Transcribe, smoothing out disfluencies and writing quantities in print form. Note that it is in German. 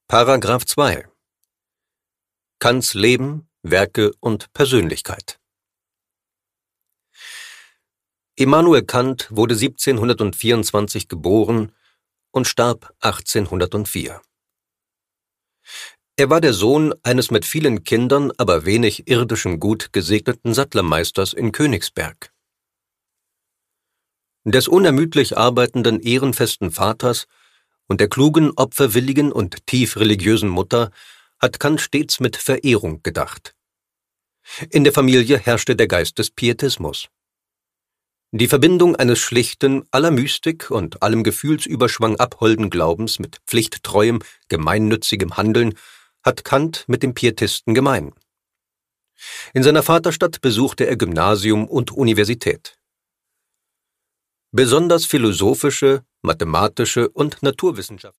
Paragraph 2 Kants Leben, Werke und Persönlichkeit. Immanuel Kant wurde 1724 geboren und starb 1804. Er war der Sohn eines mit vielen Kindern, aber wenig irdischem Gut gesegneten Sattlermeisters in Königsberg. Des unermüdlich arbeitenden, ehrenfesten Vaters und der klugen, opferwilligen und tief religiösen Mutter hat Kant stets mit Verehrung gedacht. In der Familie herrschte der Geist des Pietismus. Die Verbindung eines schlichten, aller Mystik und allem Gefühlsüberschwang abholden Glaubens mit pflichttreuem, gemeinnützigem Handeln hat Kant mit dem Pietisten gemein. In seiner Vaterstadt besuchte er Gymnasium und Universität. Besonders philosophische, mathematische und Naturwissenschaftliche